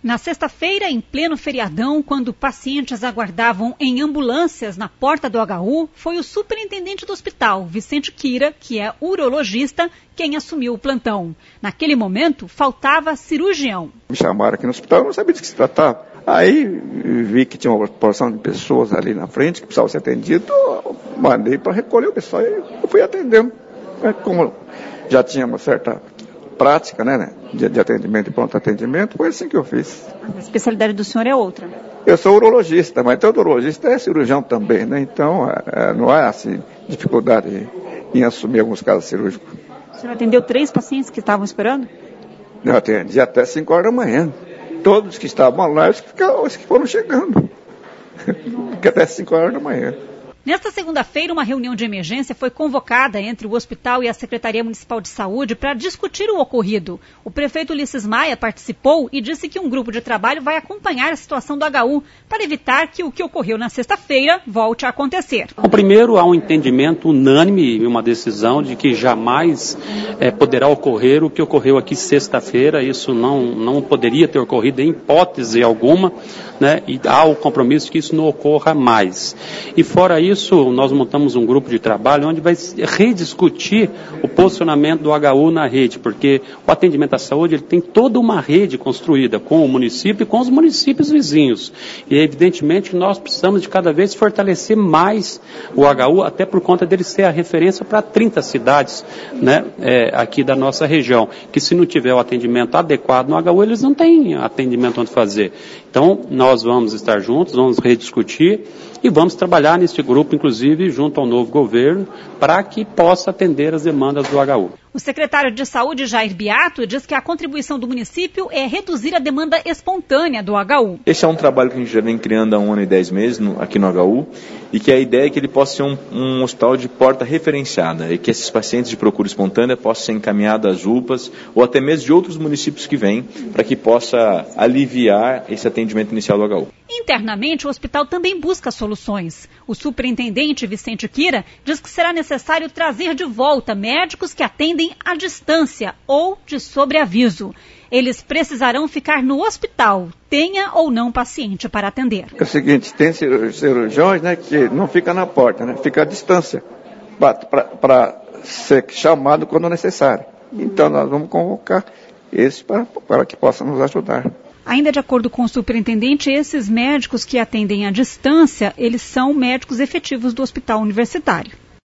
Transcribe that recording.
Na sexta-feira, em pleno feriadão, quando pacientes aguardavam em ambulâncias na porta do HU, foi o superintendente do hospital, Vicente Quira, que é urologista, quem assumiu o plantão. Naquele momento, faltava cirurgião. Me chamaram aqui no hospital, eu não sabia de que se tratava. Aí vi que tinha uma porção de pessoas ali na frente que precisavam ser atendidas, mandei para recolher o pessoal e eu fui atendendo. Como já tinha uma certa prática, né, de atendimento e pronto atendimento, foi assim que eu fiz. A especialidade do senhor é outra? Eu sou urologista, mas todo urologista é cirurgião também, né? Então não há assim, dificuldade em assumir alguns casos cirúrgicos. O senhor atendeu 3 pacientes que estavam esperando? Eu atendi até 5 horas da manhã. Todos que estavam lá, os que foram chegando. Porque até 5 horas da manhã. Nesta segunda-feira, uma reunião de emergência foi convocada entre o hospital e a Secretaria Municipal de Saúde para discutir o ocorrido. O prefeito Ulisses Maia participou e disse que um grupo de trabalho vai acompanhar a situação do HU para evitar que o que ocorreu na sexta-feira volte a acontecer. Bom, primeiro, há um entendimento unânime e uma decisão de que jamais poderá ocorrer o que ocorreu aqui sexta-feira. Isso não poderia ter ocorrido em hipótese alguma, né? E há o compromisso de que isso não ocorra mais. E fora isso, nós montamos um grupo de trabalho onde vai rediscutir o posicionamento do HU na rede, porque o atendimento à saúde ele tem toda uma rede construída com o município e com os municípios vizinhos. E evidentemente que nós precisamos de cada vez fortalecer mais o HU, até por conta dele ser a referência para 30 cidades, né, aqui da nossa região, que se não tiver o atendimento adequado no HU, eles não têm atendimento onde fazer. Então, nós vamos estar juntos, vamos rediscutir e vamos trabalhar neste grupo, inclusive, junto ao novo governo, para que possa atender as demandas do HU. O secretário de Saúde, Jair Beato, diz que a contribuição do município é reduzir a demanda espontânea do HU. Esse é um trabalho que a gente já vem criando há 1 ano e 10 meses aqui no HU, e que a ideia é que ele possa ser um hospital de porta referenciada, e que esses pacientes de procura espontânea possam ser encaminhados às UPAs, ou até mesmo de outros municípios que vêm, para que possa aliviar esse atendimento inicial do HU. Internamente, o hospital também busca soluções. O superintendente Vicente Quira diz que será necessário trazer de volta médicos que atendem à distância ou de sobreaviso. Eles precisarão ficar no hospital, tenha ou não paciente para atender. É o seguinte, tem cirurgiões, né, que não fica na porta, né, fica à distância, para ser chamado quando necessário. Então nós vamos convocar esse para que possa nos ajudar. Ainda de acordo com o superintendente, esses médicos que atendem à distância, eles são médicos efetivos do hospital universitário.